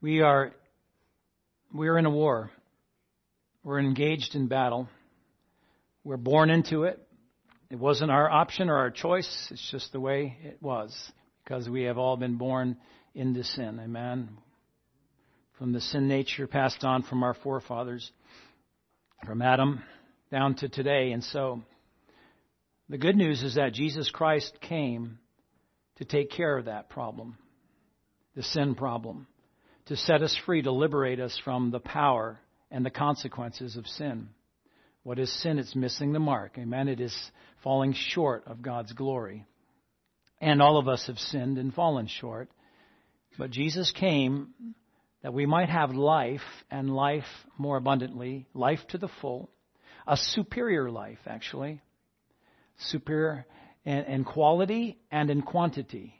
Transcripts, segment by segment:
We're in a war. We're engaged in battle. We're born into it. It wasn't our option or our choice. It's just the way it was, because we have all been born into sin. Amen. From the sin nature passed on from our forefathers, from Adam down to today. And so the good news is that Jesus Christ came to take care of that problem, the sin problem, to set us free, to liberate us from the power and the consequences of sin. What is sin? It's missing the mark. Amen. It is falling short of God's glory. And all of us have sinned and fallen short. But Jesus came that we might have life, and life more abundantly, life to the full, a superior life, actually. Superior in quality and in quantity.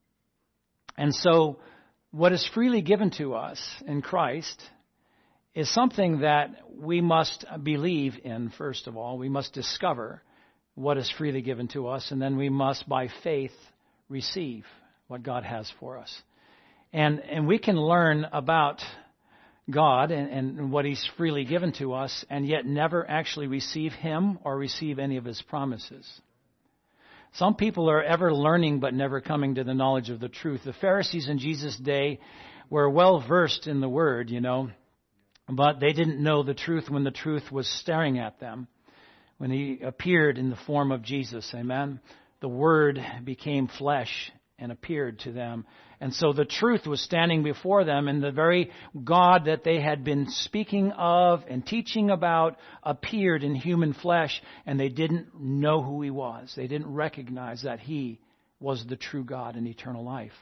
And so what is freely given to us in Christ is something that we must believe in, first of all. We must discover what is freely given to us, and then we must, by faith, receive what God has for us. And we can learn about God and what He's freely given to us, and yet never actually receive Him or receive any of His promises. Some people are ever learning but never coming to the knowledge of the truth. The Pharisees in Jesus' day were well versed in the Word, but they didn't know the truth when the truth was staring at them. When He appeared in the form of Jesus, amen, the Word became flesh and appeared to them. And so the truth was standing before them, and the very God that they had been speaking of and teaching about appeared in human flesh, and they didn't know who He was. They didn't recognize that He was the true God in eternal life.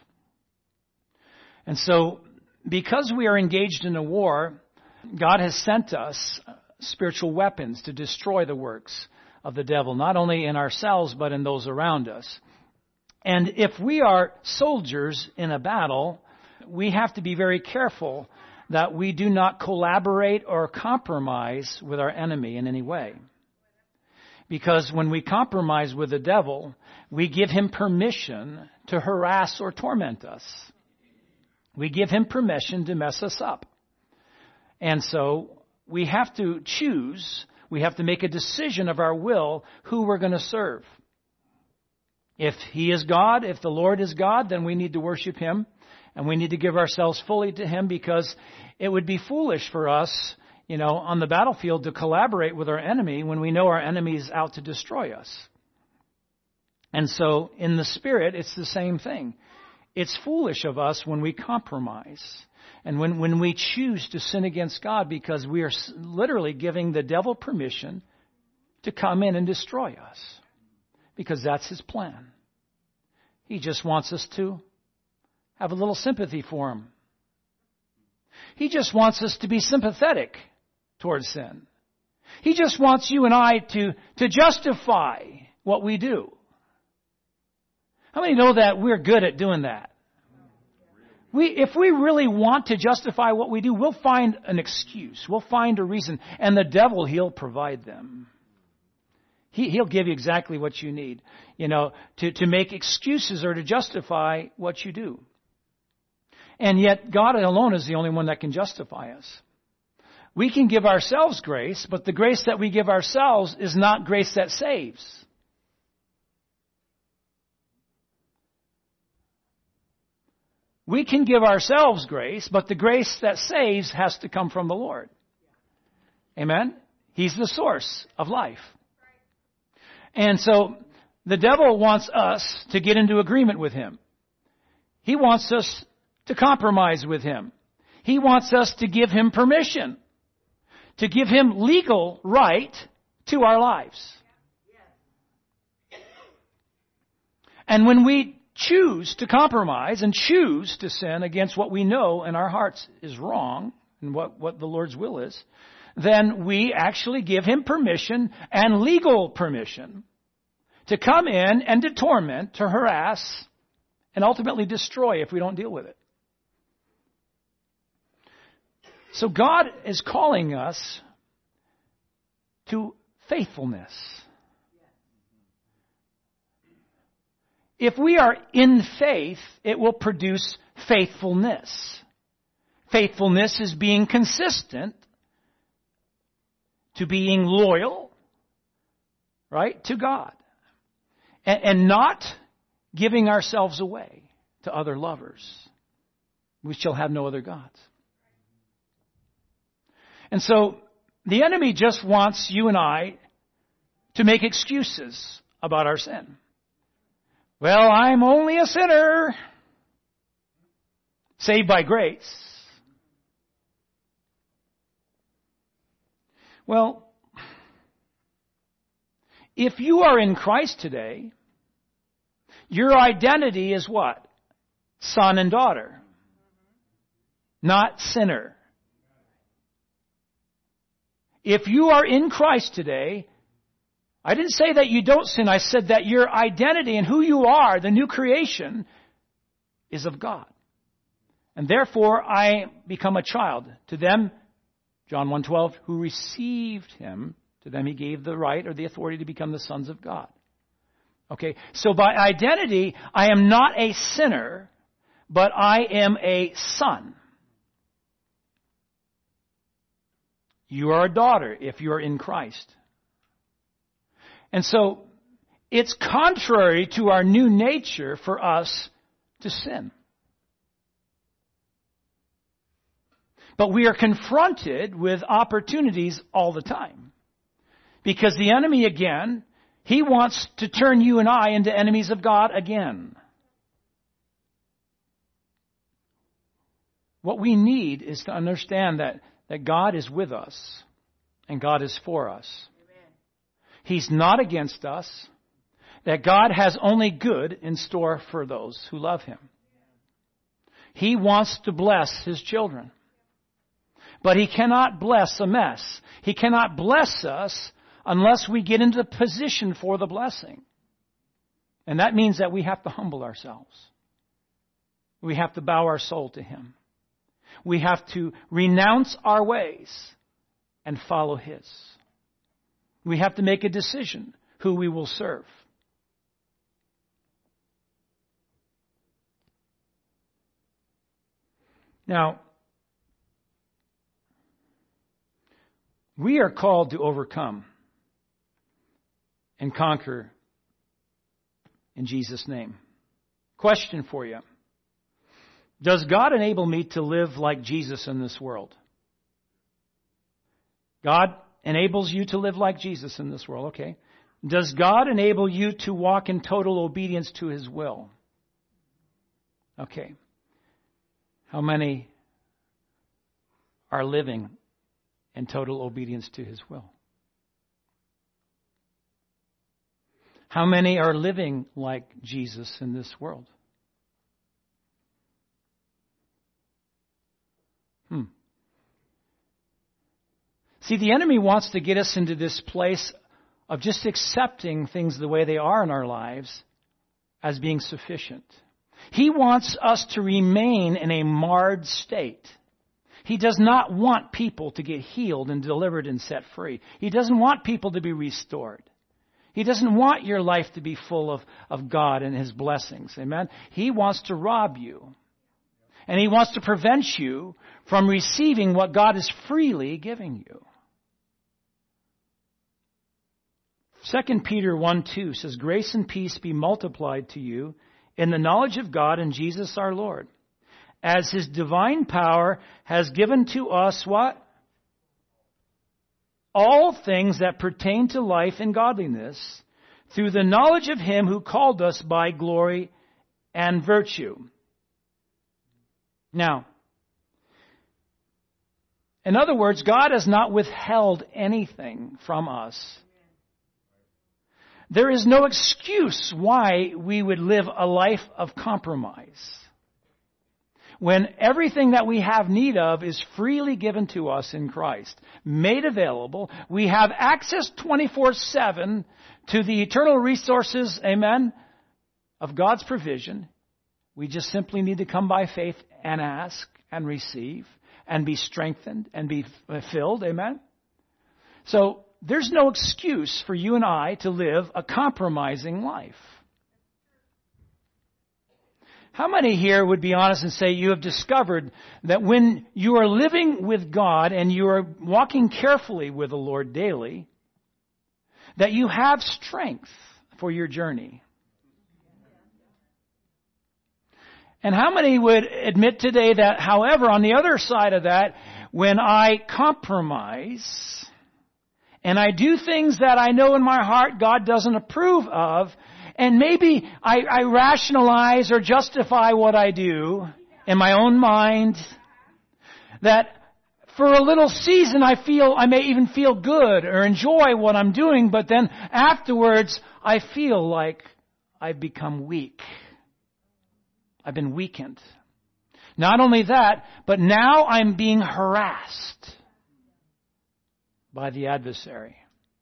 And so, because we are engaged in a war, God has sent us spiritual weapons to destroy the works of the devil, not only in ourselves, but in those around us. And if we are soldiers in a battle, we have to be very careful that we do not collaborate or compromise with our enemy in any way. Because when we compromise with the devil, we give him permission to harass or torment us. We give him permission to mess us up. And so we have to choose, we have to make a decision of our will who we're going to serve. If He is God, if the Lord is God, then we need to worship Him, and we need to give ourselves fully to Him, because it would be foolish for us, on the battlefield to collaborate with our enemy when we know our enemy is out to destroy us. And so in the Spirit, it's the same thing. It's foolish of us when we compromise and when we choose to sin against God, because we are literally giving the devil permission to come in and destroy us. Because that's his plan. He just wants us to have a little sympathy for him. He just wants us to be sympathetic towards sin. He just wants you and I to justify what we do. How many know that we're good at doing that? If we really want to justify what we do, we'll find an excuse. We'll find a reason. And the devil, he'll provide them. He'll give you exactly what you need, to make excuses or to justify what you do. And yet God alone is the only one that can justify us. We can give ourselves grace, but the grace that we give ourselves is not grace that saves. We can give ourselves grace, but the grace that saves has to come from the Lord. Amen? He's the source of life. And so the devil wants us to get into agreement with him. He wants us to compromise with him. He wants us to give him permission, to give him legal right to our lives. And when we choose to compromise and choose to sin against what we know in our hearts is wrong and what the Lord's will is, then we actually give him permission and legal permission to come in and to torment, to harass, and ultimately destroy if we don't deal with it. So God is calling us to faithfulness. If we are in faith, it will produce faithfulness. Faithfulness is being consistent to being loyal, right, to God. And not giving ourselves away to other lovers. We shall have no other gods. And so the enemy just wants you and I to make excuses about our sin. Well, I'm only a sinner, saved by grace. Well, if you are in Christ today, your identity is what? Son and daughter, not sinner. If you are in Christ today, I didn't say that you don't sin. I said that your identity and who you are, the new creation, is of God. And therefore, I become a child. To them, John 1:12, who received him, to them he gave the right or the authority to become the sons of God. Okay, so by identity, I am not a sinner, but I am a son. You are a daughter if you are in Christ. And so, it's contrary to our new nature for us to sin. But we are confronted with opportunities all the time. Because the enemy, again, he wants to turn you and I into enemies of God again. What we need is to understand that God is with us and God is for us. Amen. He's not against us. That God has only good in store for those who love Him. He wants to bless His children. But He cannot bless a mess. He cannot bless us unless we get into the position for the blessing. And that means that we have to humble ourselves. We have to bow our soul to Him. We have to renounce our ways and follow His. We have to make a decision who we will serve. Now, we are called to overcome and conquer in Jesus' name. Question for you. Does God enable me to live like Jesus in this world? God enables you to live like Jesus in this world, okay. Does God enable you to walk in total obedience to His will? Okay. How many are living in total obedience to His will? How many are living like Jesus in this world? See, the enemy wants to get us into this place of just accepting things the way they are in our lives as being sufficient. He wants us to remain in a marred state. He does not want people to get healed and delivered and set free. He doesn't want people to be restored. He doesn't want your life to be full of God and His blessings. Amen? He wants to rob you. And He wants to prevent you from receiving what God is freely giving you. 2 Peter 1:2 says, grace and peace be multiplied to you in the knowledge of God and Jesus our Lord, as His divine power has given to us what? All things that pertain to life and godliness, through the knowledge of Him who called us by glory and virtue. Now, in other words, God has not withheld anything from us. There is no excuse why we would live a life of compromise when everything that we have need of is freely given to us in Christ, made available. We have access 24/7 to the eternal resources, amen, of God's provision. We just simply need to come by faith and ask and receive and be strengthened and be filled, amen. So, there's no excuse for you and I to live a compromising life. How many here would be honest and say you have discovered that when you are living with God and you are walking carefully with the Lord daily, that you have strength for your journey? And how many would admit today that, however, on the other side of that, when I compromise and I do things that I know in my heart God doesn't approve of, and maybe I rationalize or justify what I do in my own mind, that for a little season I may even feel good or enjoy what I'm doing, but then afterwards I feel like I've become weak. I've been weakened. Not only that, but now I'm being harassed by the adversary.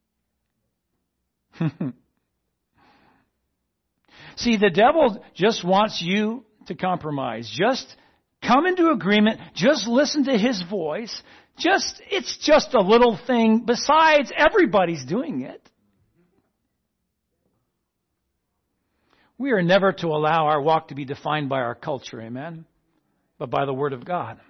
See, the devil just wants you to compromise. Just come into agreement. Just listen to his voice. It's just a little thing. Besides, everybody's doing it. We are never to allow our walk to be defined by our culture, amen, but by the Word of God.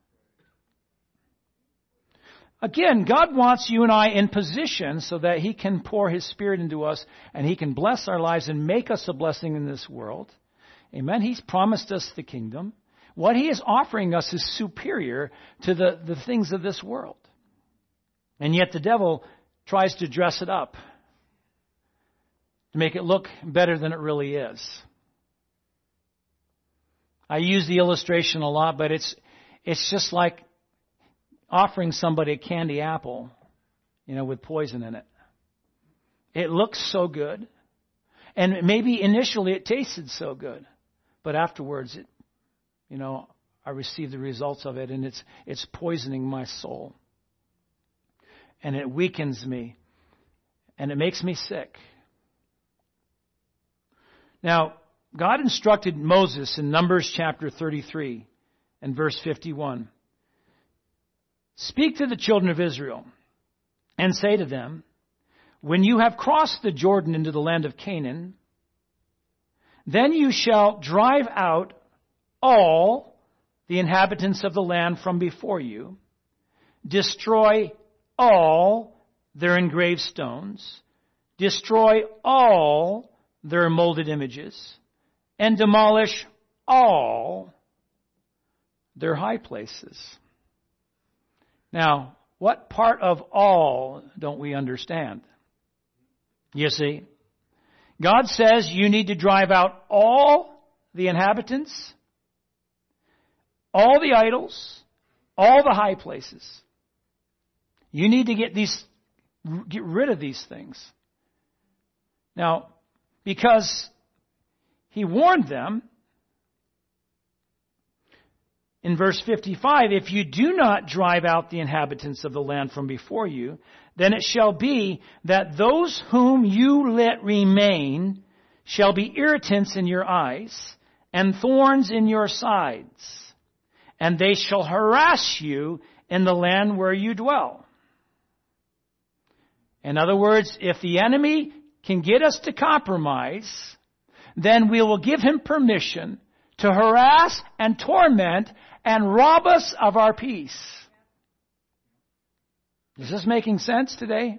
Again, God wants you and I in position so that He can pour His Spirit into us and He can bless our lives and make us a blessing in this world. Amen. He's promised us the kingdom. What He is offering us is superior to the things of this world. And yet the devil tries to dress it up to make it look better than it really is. I use the illustration a lot, but it's just like offering somebody a candy apple, with poison in it. It looks so good. And maybe initially it tasted so good. But afterwards, I receive the results of it, and it's poisoning my soul. And it weakens me. And it makes me sick. Now, God instructed Moses in Numbers chapter 33 and verse 51. Speak to the children of Israel and say to them, when you have crossed the Jordan into the land of Canaan, then you shall drive out all the inhabitants of the land from before you, destroy all their engraved stones, destroy all their molded images, and demolish all their high places. Now, what part of all don't we understand? You see, God says you need to drive out all the inhabitants, all the idols, all the high places. You need to get rid of these things. Now, because He warned them in verse 55, if you do not drive out the inhabitants of the land from before you, then it shall be that those whom you let remain shall be irritants in your eyes and thorns in your sides, and they shall harass you in the land where you dwell. In other words, if the enemy can get us to compromise, then we will give him permission to harass and torment and rob us of our peace. Is this making sense today?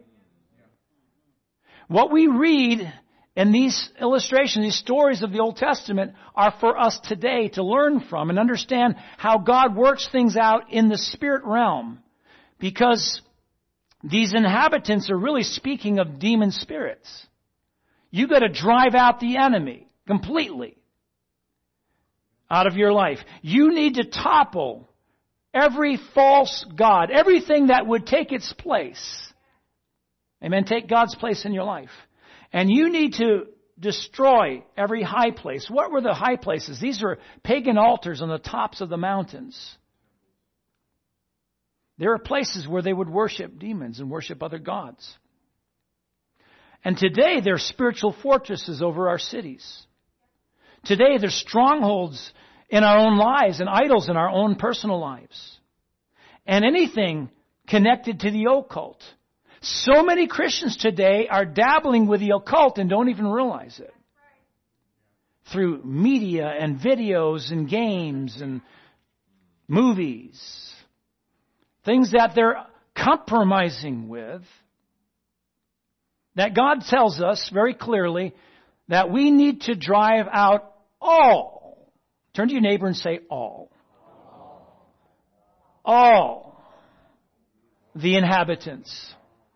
What we read in these illustrations, these stories of the Old Testament, are for us today to learn from and understand how God works things out in the spirit realm. Because these inhabitants are really speaking of demon spirits. You've got to drive out the enemy completely out of your life. You need to topple every false god, everything that would take its place. Amen. Take God's place in your life. And you need to destroy every high place. What were the high places? These were pagan altars on the tops of the mountains. There are places where they would worship demons and worship other gods. And today they're spiritual fortresses over our cities. Today there's strongholds in our own lives and idols in our own personal lives. And anything connected to the occult. So many Christians today are dabbling with the occult and don't even realize it. through media and videos and games and movies. Things that they're compromising with. That God tells us very clearly that we need to drive out all. Turn to your neighbor and say all. All the inhabitants.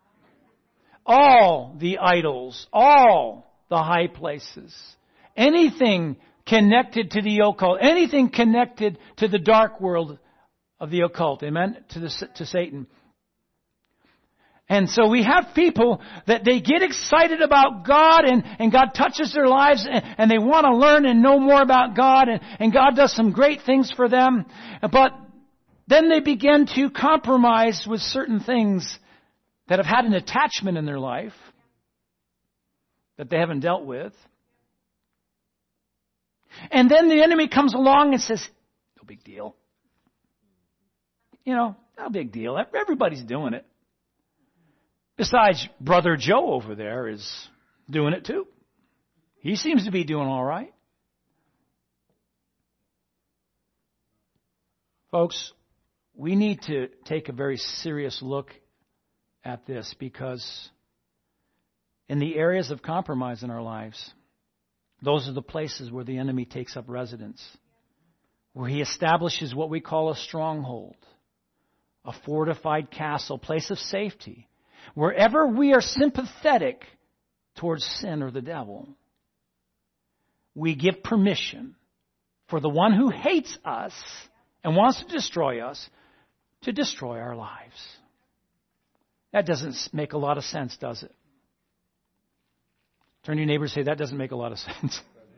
All the idols. All the high places. Anything connected to the occult. Anything connected to the dark world of the occult. Amen? To Satan. And so we have people that they get excited about God and God touches their lives and they want to learn and know more about God and God does some great things for them. But then they begin to compromise with certain things that have had an attachment in their life that they haven't dealt with. And then the enemy comes along and says, no big deal. No big deal. Everybody's doing it. Besides, Brother Joe over there is doing it too. He seems to be doing all right. Folks, we need to take a very serious look at this because in the areas of compromise in our lives, those are the places where the enemy takes up residence, where he establishes what we call a stronghold, a fortified castle, place of safety. Wherever we are sympathetic towards sin or the devil, we give permission for the one who hates us and wants to destroy us to destroy our lives. That doesn't make a lot of sense, does it? Turn to your neighbor and say, that doesn't make a lot of sense.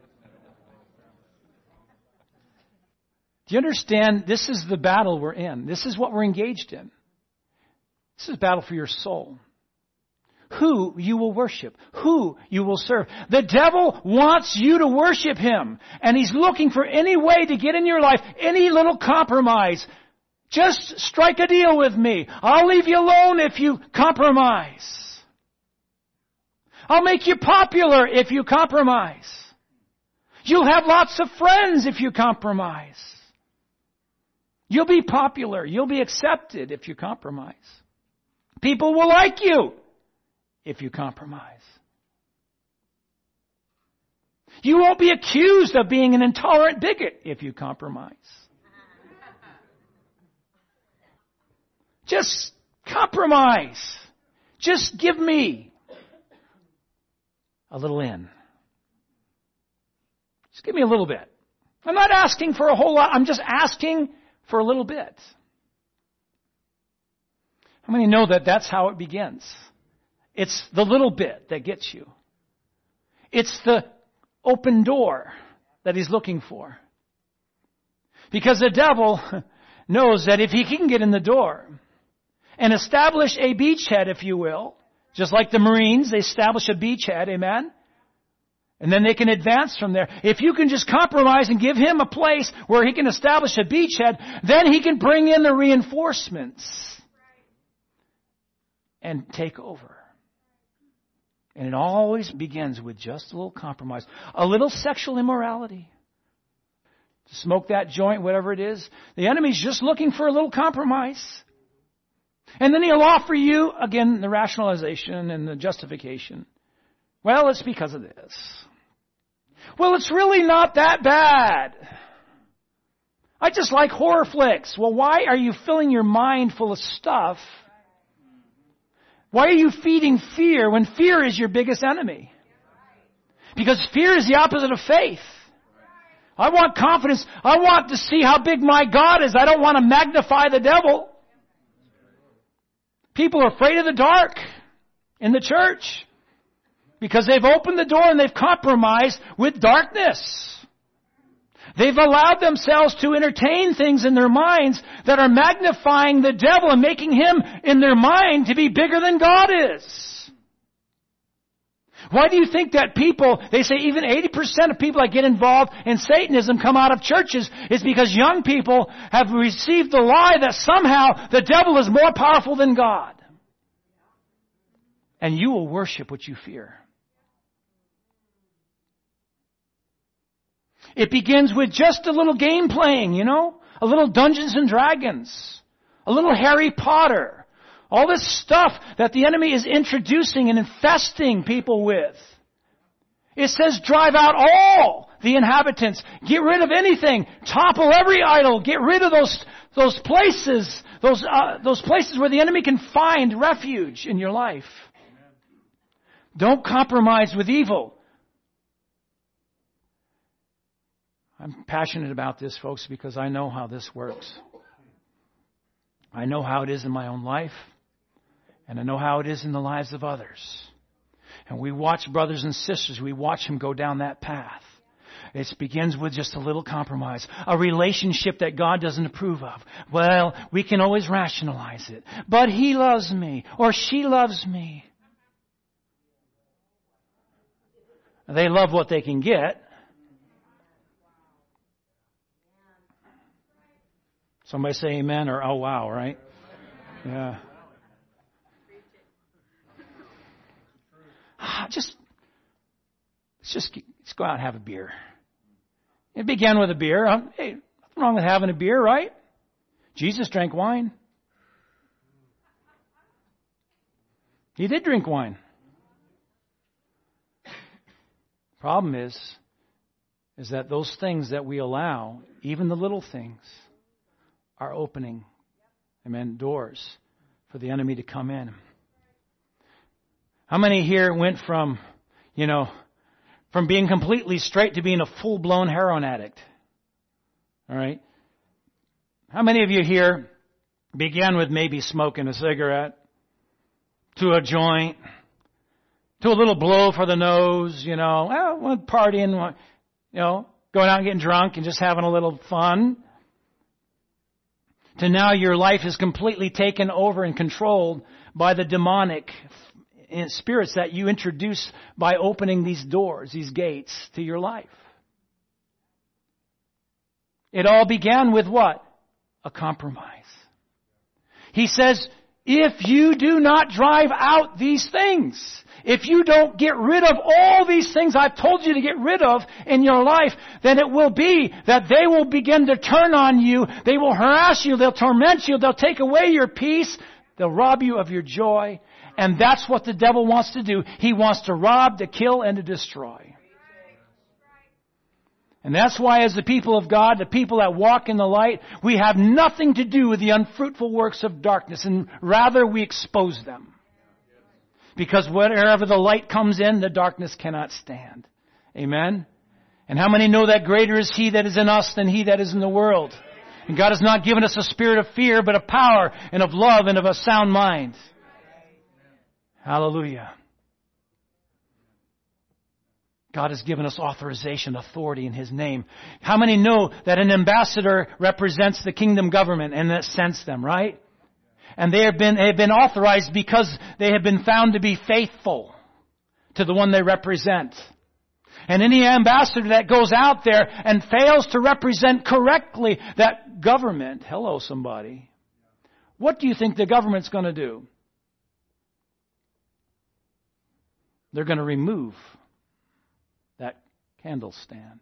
Do you understand? This is the battle we're in. This is what we're engaged in. This is a battle for your soul. Who you will worship. Who you will serve. The devil wants you to worship him. And he's looking for any way to get in your life, any little compromise. Just strike a deal with me. I'll leave you alone if you compromise. I'll make you popular if you compromise. You'll have lots of friends if you compromise. You'll be popular. You'll be accepted if you compromise. People will like you if you compromise. You won't be accused of being an intolerant bigot if you compromise. Just compromise. Just give me a little in. Just give me a little bit. I'm not asking for a whole lot. I'm just asking for a little bit. How many know that that's how it begins? It's the little bit that gets you. It's the open door that he's looking for. Because the devil knows that if he can get in the door and establish a beachhead, if you will, just like the Marines, they establish a beachhead, amen? And then they can advance from there. If you can just compromise and give him a place where he can establish a beachhead, then he can bring in the reinforcements and take over. And it always begins with just a little compromise. A little sexual immorality. To smoke that joint, whatever it is. The enemy's just looking for a little compromise. And then he'll offer you, again, the rationalization and the justification. Well, it's because of this. Well, it's really not that bad. I just like horror flicks. Well, why are you filling your mind full of stuff? Why are you feeding fear when fear is your biggest enemy? Because fear is the opposite of faith. I want confidence. I want to see how big my God is. I don't want to magnify the devil. People are afraid of the dark in the church because they've opened the door and they've compromised with darkness. They've allowed themselves to entertain things in their minds that are magnifying the devil and making him in their mind to be bigger than God is. Why do you think that people, they say even 80% of people that get involved in Satanism come out of churches is because young people have received the lie that somehow the devil is more powerful than God. And you will worship what you fear. It begins with just a little game playing, a little Dungeons and Dragons, a little Harry Potter, all this stuff that the enemy is introducing and infesting people with. It says drive out all the inhabitants. Get rid of anything. Topple every idol. Get rid of those places, those places where the enemy can find refuge in your life. Don't compromise with evil. I'm passionate about this, folks, because I know how this works. I know how it is in my own life, and I know how it is in the lives of others. And we watch brothers and sisters, we watch them go down that path. It begins with just a little compromise, a relationship that God doesn't approve of. Well, we can always rationalize it. But he loves me, or she loves me. They love what they can get. Somebody say amen or oh wow, right? Yeah. Let's go out and have a beer. It began with a beer. Hey, nothing wrong with having a beer, right? Jesus drank wine. He did drink wine. Problem is that those things that we allow, even the little things, are opening, doors for the enemy to come in. How many here went from being completely straight to being a full-blown heroin addict? All right. How many of you here began with maybe smoking a cigarette, to a joint, to a little blow for the nose, partying, going out and getting drunk and just having a little fun, to now your life is completely taken over and controlled by the demonic spirits that you introduce by opening these doors, these gates to your life. It all began with what? A compromise. He says, if you do not drive out these things, if you don't get rid of all these things I've told you to get rid of in your life, then it will be that they will begin to turn on you. They will harass you. They'll torment you. They'll take away your peace. They'll rob you of your joy. And that's what the devil wants to do. He wants to rob, to kill, and to destroy. And that's why as the people of God, the people that walk in the light, we have nothing to do with the unfruitful works of darkness, and rather we expose them. Because wherever the light comes in, the darkness cannot stand. Amen? And how many know that greater is He that is in us than he that is in the world? And God has not given us a spirit of fear, but of power and of love and of a sound mind. Hallelujah. God has given us authorization, authority in His name. How many know that an ambassador represents the kingdom government and that sends them, right? And they have been authorized because they have been found to be faithful to the one they represent. And any ambassador that goes out there and fails to represent correctly that government, hello somebody, what do you think the government's going to do? They're going to remove that candle stand.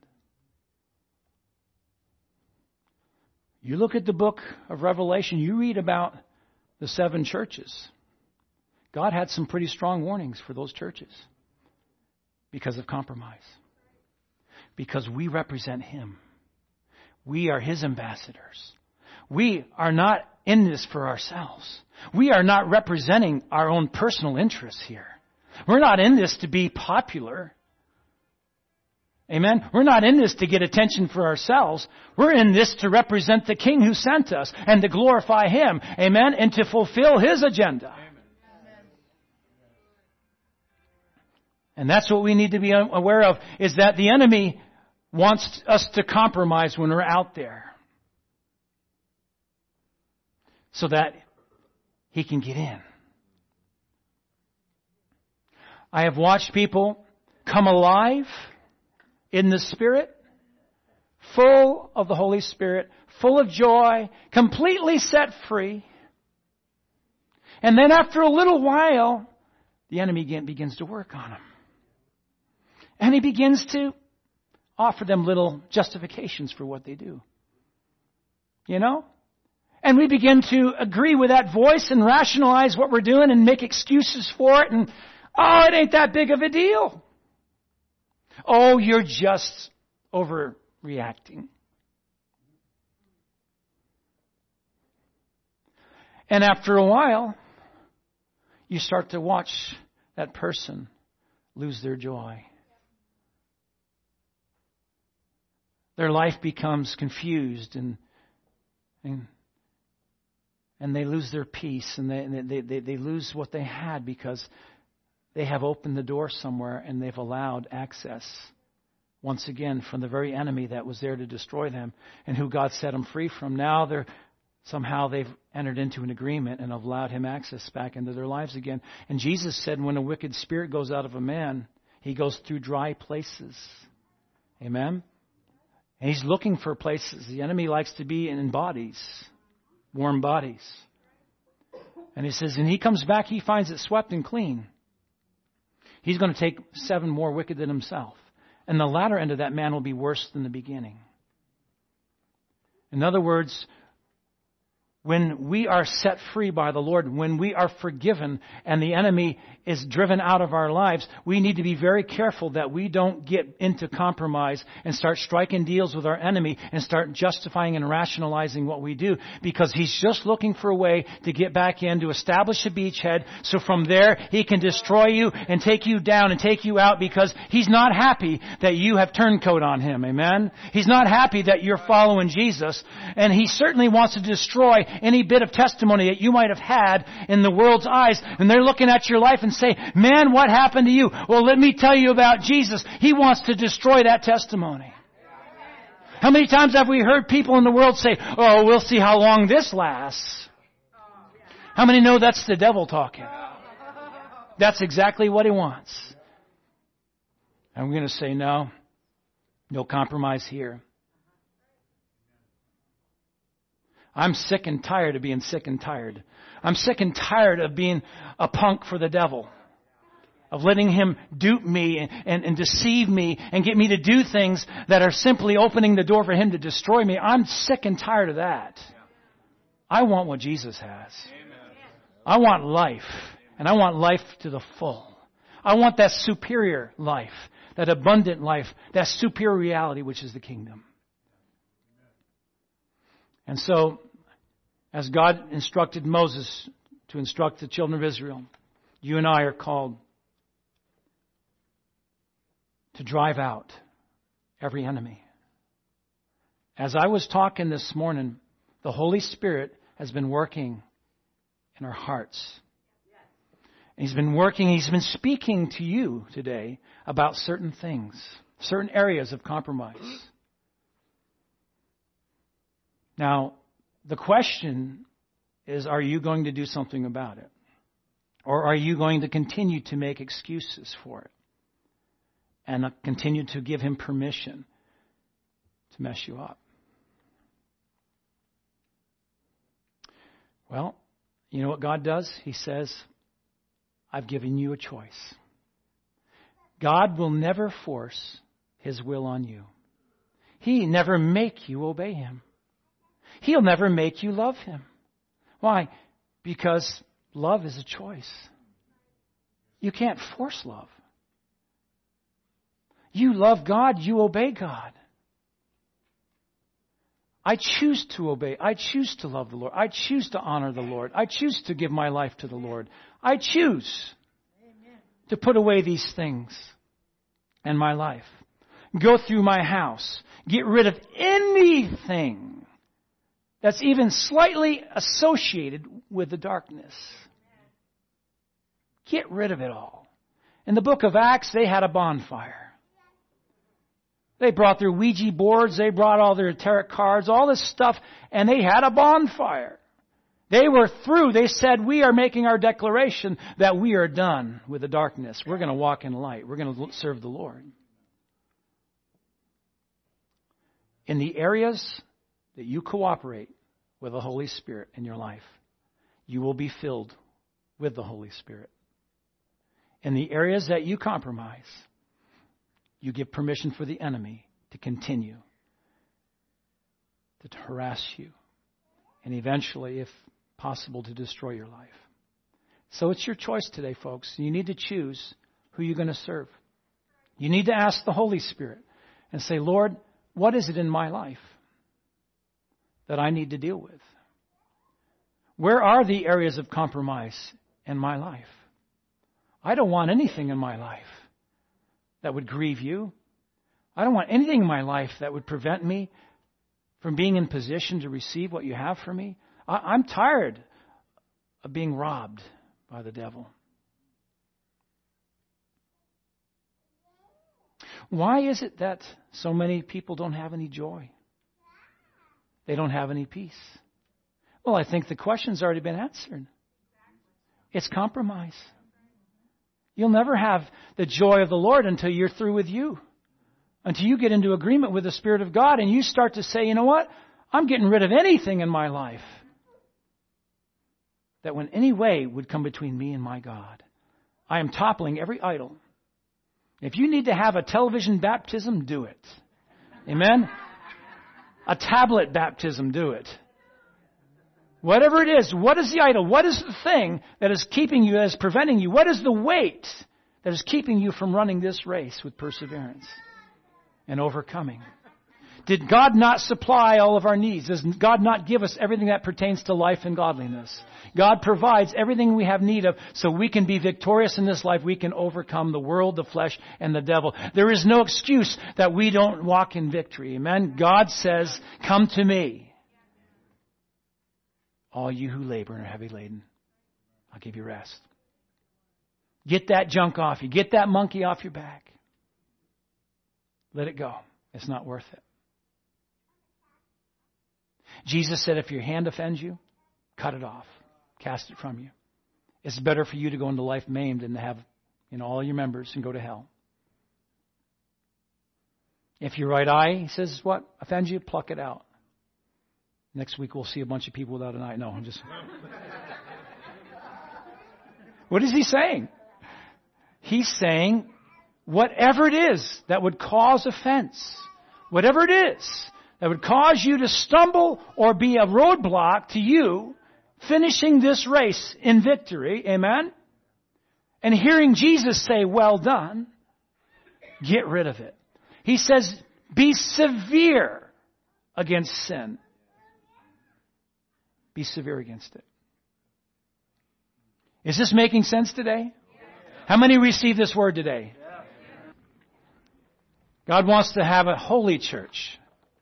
You look at the book of Revelation, you read about the 7 churches. God had some pretty strong warnings for those churches because of compromise. Because we represent Him. We are His ambassadors. We are not in this for ourselves. We are not representing our own personal interests here. We're not in this to be popular. Amen? We're not in this to get attention for ourselves. We're in this to represent the King who sent us and to glorify Him. Amen? And to fulfill His agenda. Amen. And that's what we need to be aware of, is that the enemy wants us to compromise when we're out there, so that he can get in. I have watched people come alive in the Spirit, full of the Holy Spirit, full of joy, completely set free. And then after a little while, the enemy begins to work on them. And he begins to offer them little justifications for what they do. You know? And we begin to agree with that voice and rationalize what we're doing and make excuses for it. And, oh, it ain't that big of a deal. Oh, you're just overreacting. And after a while, you start to watch that person lose their joy. Their life becomes confused and they lose their peace and they lose what they had because they have opened the door somewhere and they've allowed access once again from the very enemy that was there to destroy them and who God set them free from. Now they've entered into an agreement and have allowed him access back into their lives again. And Jesus said when a wicked spirit goes out of a man, he goes through dry places. Amen? And he's looking for places. The enemy likes to be in bodies, warm bodies. And he says, and he comes back, he finds it swept and clean. He's going to take 7 more wicked than himself. And the latter end of that man will be worse than the beginning. In other words, when we are set free by the Lord, when we are forgiven and the enemy is driven out of our lives, we need to be very careful that we don't get into compromise and start striking deals with our enemy and start justifying and rationalizing what we do, because he's just looking for a way to get back in, to establish a beachhead, so from there he can destroy you and take you down and take you out, because he's not happy that you have turncoat on him. Amen? He's not happy that you're following Jesus, and he certainly wants to destroy any bit of testimony that you might have had in the world's eyes, and they're looking at your life and say, man, what happened to you? Well, let me tell you about Jesus. He wants to destroy that testimony. How many times have we heard people in the world say, oh, we'll see how long this lasts? How many know that's the devil talking? That's exactly what he wants. And we're going to say, no compromise here. I'm sick and tired of being sick and tired. I'm sick and tired of being a punk for the devil. Of letting him dupe me and deceive me and get me to do things that are simply opening the door for him to destroy me. I'm sick and tired of that. I want what Jesus has. I want life. And I want life to the full. I want that superior life. That abundant life. That superior reality, which is the kingdom. And so, as God instructed Moses to instruct the children of Israel, you and I are called to drive out every enemy. As I was talking this morning, the Holy Spirit has been working in our hearts. He's been speaking to you today about certain things, certain areas of compromise. Now, the question is, are you going to do something about it? Or are you going to continue to make excuses for it? And continue to give him permission to mess you up? Well, you know what God does? He says, I've given you a choice. God will never force his will on you. He never make you obey him. He'll never make you love him. Why? Because love is a choice. You can't force love. You love God, you obey God. I choose to obey. I choose to love the Lord. I choose to honor the Lord. I choose to give my life to the Lord. I choose to put away these things in my life. Go through my house. Get rid of anything that's even slightly associated with the darkness. Get rid of it all. In the book of Acts, they had a bonfire. They brought their Ouija boards, they brought all their tarot cards, all this stuff, and they had a bonfire. They were through. They said, we are making our declaration that we are done with the darkness. We're going to walk in light. We're going to serve the Lord. In the areas that you cooperate with the Holy Spirit in your life, you will be filled with the Holy Spirit. In the areas that you compromise, you give permission for the enemy to continue to harass you and eventually, if possible, to destroy your life. So it's your choice today, folks. You need to choose who you're going to serve. You need to ask the Holy Spirit and say, Lord, what is it in my life that I need to deal with? Where are the areas of compromise in my life? I don't want anything in my life that would grieve you. I don't want anything in my life that would prevent me from being in position to receive what you have for me. I'm tired of being robbed by the devil. Why is it that so many people don't have any joy? They don't have any peace. Well, I think the question's already been answered. It's compromise. You'll never have the joy of the Lord until you're through with you. Until you get into agreement with the Spirit of God and you start to say, you know what? I'm getting rid of anything in my life that in any way would come between me and my God. I am toppling every idol. If you need to have a television baptism, do it. Amen? A tablet baptism, do it. Whatever it is, what is the idol? What is the thing that is keeping you, that is preventing you? What is the weight that is keeping you from running this race with perseverance and overcoming? Did God not supply all of our needs? Does God not give us everything that pertains to life and godliness? God provides everything we have need of so we can be victorious in this life. We can overcome the world, the flesh, and the devil. There is no excuse that we don't walk in victory. Amen? God says, come to me, all you who labor and are heavy laden. I'll give you rest. Get that junk off you. Get that monkey off your back. Let it go. It's not worth it. Jesus said, if your hand offends you, cut it off. Cast it from you. It's better for you to go into life maimed than to have all your members and go to hell. If your right eye, he says, what? Offends you? Pluck it out. Next week we'll see a bunch of people without an eye. No, I'm just... What is he saying? He's saying, whatever it is that would cause offense, whatever it is that would cause you to stumble or be a roadblock to you finishing this race in victory, amen? And hearing Jesus say, well done, get rid of it. He says, be severe against sin. Be severe against it. Is this making sense today? How many receive this word today? God wants to have a holy church.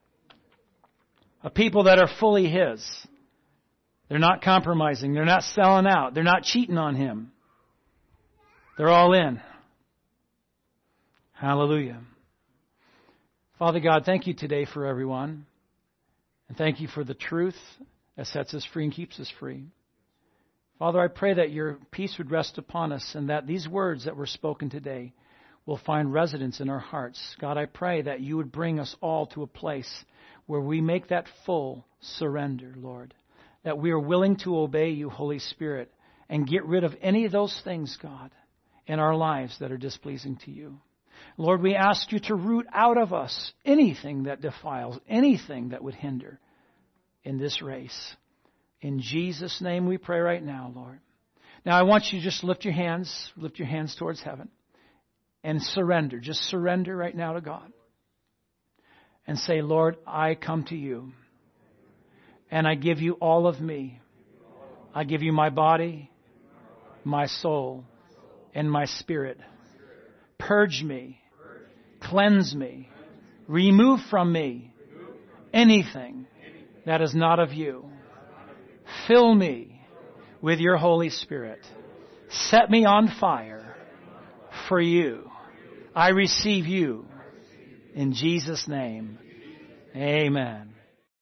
A people that are fully His. They're not compromising. They're not selling out. They're not cheating on Him. They're all in. Hallelujah. Father God, thank you today for everyone. And thank you for the truth that sets us free and keeps us free. Father, I pray that your peace would rest upon us and that these words that were spoken today will find residence in our hearts. God, I pray that you would bring us all to a place where we make that full surrender, Lord. That we are willing to obey you, Holy Spirit, and get rid of any of those things, God, in our lives that are displeasing to you. Lord, we ask you to root out of us anything that defiles, anything that would hinder in this race. In Jesus' name we pray right now, Lord. Now I want you to just lift your hands towards heaven and surrender. Just surrender right now to God. And say, Lord, I come to you. And I give you all of me. I give you my body, my soul, and my spirit. Purge me. Cleanse me. Remove from me anything that is not of you. Fill me with your Holy Spirit. Set me on fire for you. I receive you in Jesus' name. Amen.